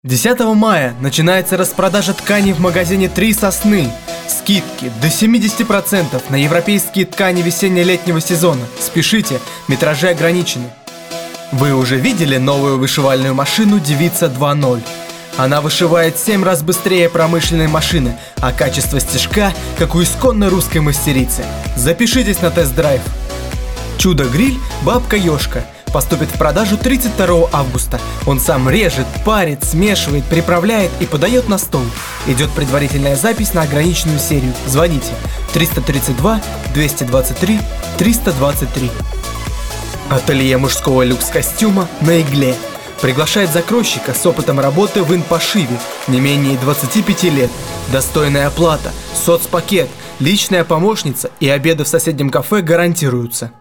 10 мая начинается распродажа тканей в магазине «Три сосны». Скидки до 70% на европейские ткани весенне-летнего сезона. Спешите, метражи ограничены. Вы уже видели новую вышивальную машину «Девица 2.0»? Она вышивает 7 раз быстрее промышленной машины, а качество стежка, как у исконной русской мастерицы. Запишитесь на тест-драйв. Чудо-гриль «Бабка Ёшка» поступит в продажу 32 августа. Он сам режет, парит, смешивает, приправляет и подает на стол. Идет предварительная запись на ограниченную серию. Звоните 332 223 323. Ателье мужского люкс-костюма «На игле» приглашает закройщика с опытом работы в инпошиве не менее 25 лет. Достойная оплата, соцпакет, личная помощница и обеды в соседнем кафе гарантируются.